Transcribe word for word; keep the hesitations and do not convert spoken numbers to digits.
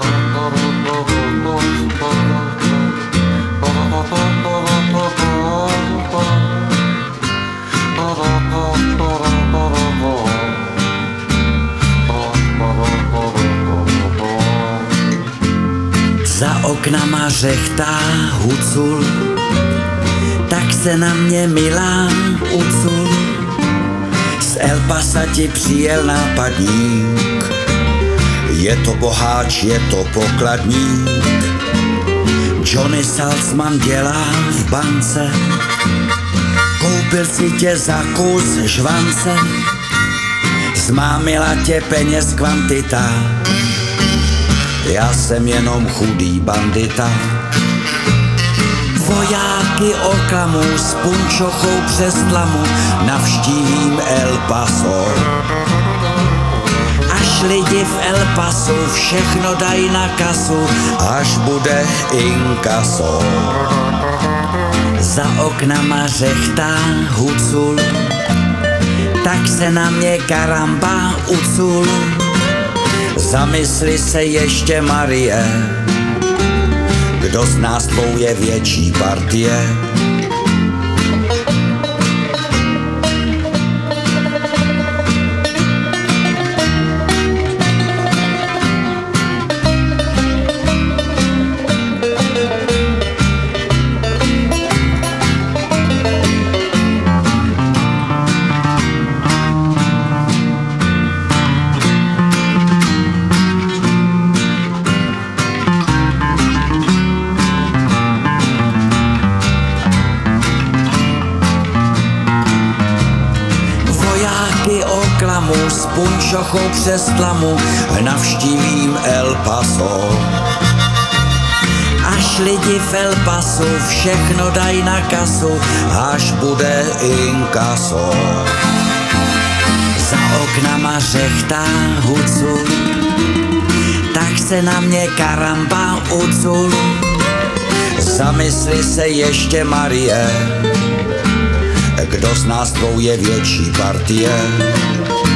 Za oknama řechtá hucul, tak se na mě Milán ucul. Z El Pasa ti přijel nápadník, je to boháč, je to pokladník. Johnny Salzman dělá v bance, koupil si tě za kus žvance. Zmámila tě peněz kvantita, já jsem jenom chudý bandita. Vojáky oklamu s punčochou přes tlamu navštívím El Paso. Až lidi v El Pasu všechno dají na kasu, až bude inkaso. Za oknama řechtá hucul, tak se na mě karamba ucul. Zamysli se ještě, Marie, kdo z nás dvou je větší partie. Oklamu s punčochou přes tlamu navštívím El Paso. Až lidi v El Pasu všechno dají na kasu, až bude inkaso. Za oknama řechtá hucul, tak se na mě karamba ucul. Zamysli se ještě, Marie, kdo z nás dvou je větší partie.